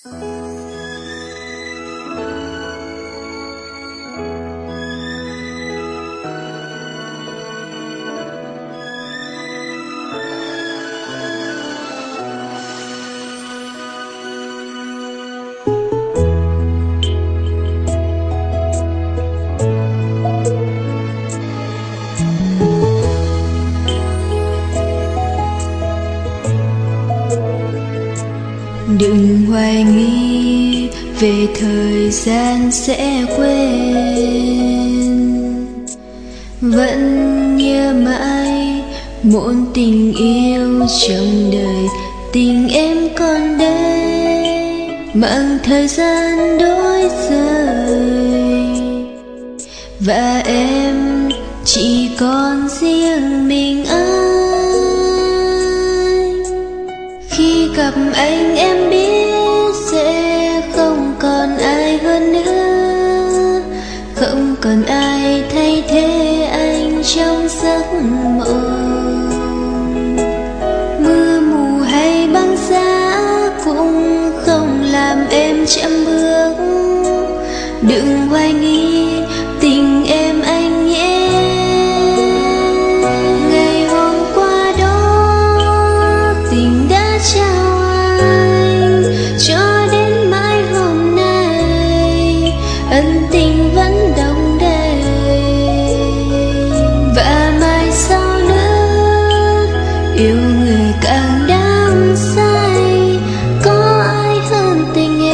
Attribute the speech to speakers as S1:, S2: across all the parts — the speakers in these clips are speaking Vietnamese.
S1: Đừng hoài nghi về thời gian sẽ quên, vẫn nhớ mãi một tình yêu trong đời. Tình em còn đây mang thời gian đổi rời, và em chỉ còn riêng mình anh. Khi gặp anh em biết sẽ không còn ai hơn nữa, không còn ai thay thế anh trong giấc mộng. Mưa mù hay băng giá cũng không làm em chậm bước. Đừng hoài nghi tình em anh nhé. Ngày hôm qua đó tình đã trao anh, cho đến mãi hôm nay ân tình vẫn đong đầy. Và mai sau nữa yêu người càng đắm say, có ai hơn tình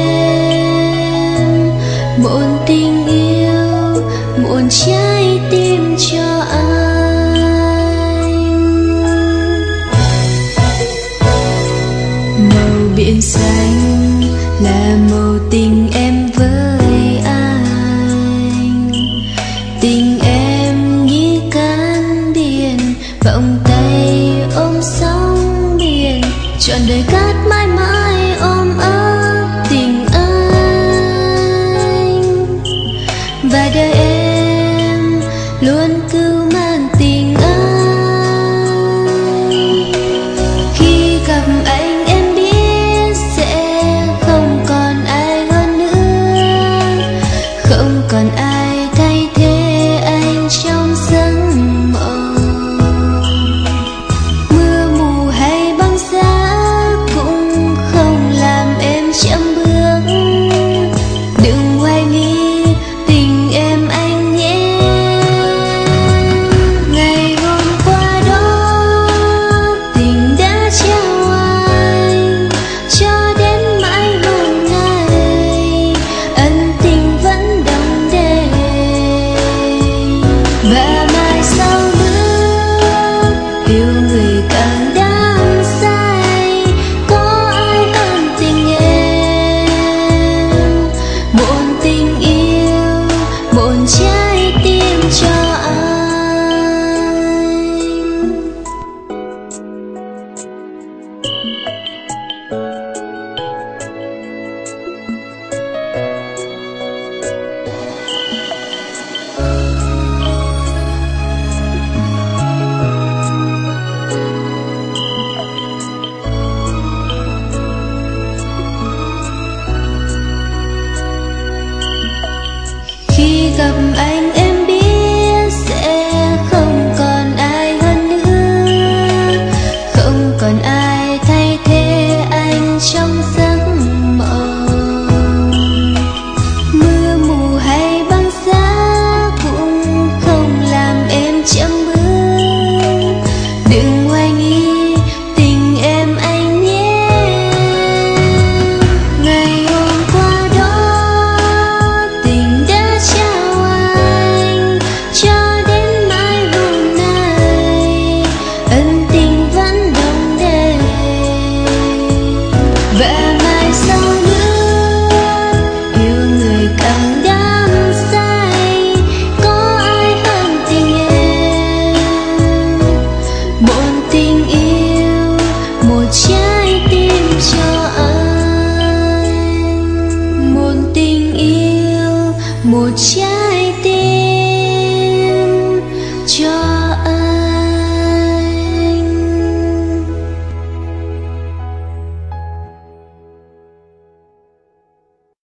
S1: em. Một tình yêu, một trái tim cho anh. Màu biển xanh là màu tình em với anh. Tình em như cán biển, vòng tay ôm sóng biển, trọn đời cát mãi mãi ôm ấp tình anh. Và đời em luôn cứu mang tình anh. Khi gặp anh em biết sẽ không còn ai hơn nữa, không còn ai thay thế anh trong giấc mộng. Mưa mù hay băng giá cũng không làm em chậm bước. Đừng hoài nghi tình em anh nhé. Ngày hôm qua đó tình đã trao anh, cho đến mãi hôm nay ân tình vẫn đong đầy. Và mai sau nữa yêu người càng đắm say, có ai hơn tình em. Một tình yêu, một trái tim cho anh.